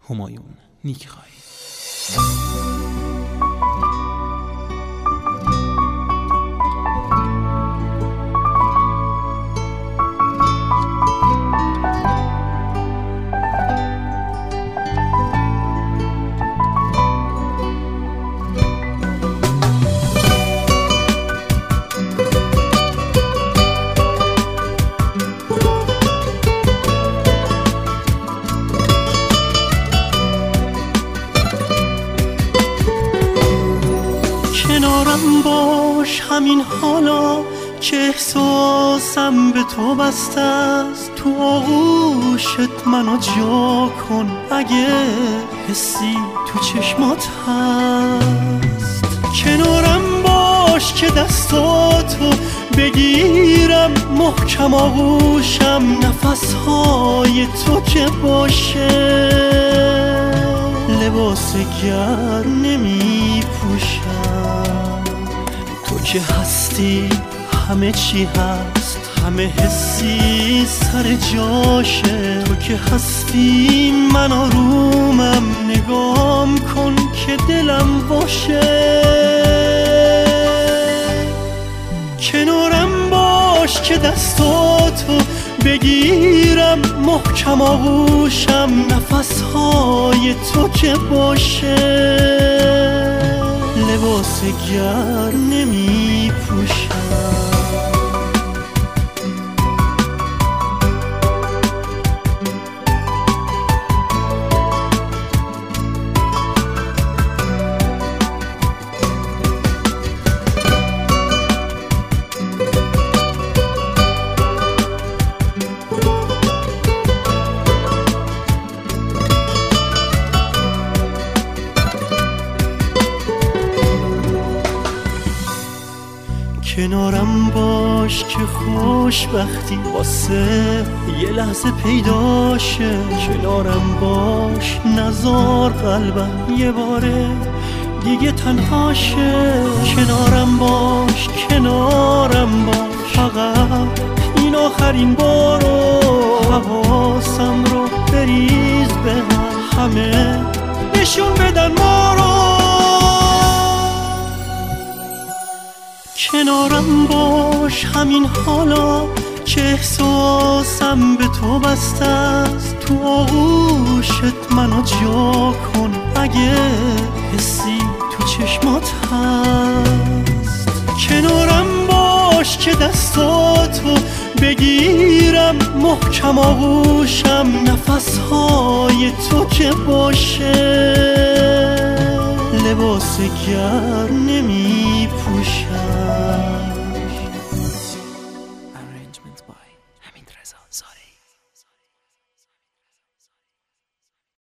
همایون نیک‌خوای. کنارم باش همین حالا که احساسم به تو بسته است، تو آغوشت منو جا کن اگه حسی تو چشمات هست. کنارم باش که دستاتو بگیرم محکم آغوشم، نفسهای تو که باشه لباس گرم نمی پوشم. تو که هستی همه چی هست، همه حسی سر جاشه. تو که هستی من آرومم، نگام کن که دلم باشه. کنارم باش که دستاتو بگیرم محکم آغوشم، نفسهای تو که باشه لباس گرم نمی پوشم. کنارم باش که خوشبختی واسه یه لحظه پیداشه. کنارم باش نزار قلبم یه باره دیگه تنهاشه. کنارم باش کنارم باش، فقط این آخرین بارو. حواسم رو بریز به همه نشون بدن ما رو. کنارم باش همین حالا که احساسم به تو بسته است، تو آغوشت منو جا کن اگه حسی تو چشمات هست. کنارم باش که دستاتو بگیرم محکم آغوشم، نفسهای تو که باشه لباس گرم نمی پوشم.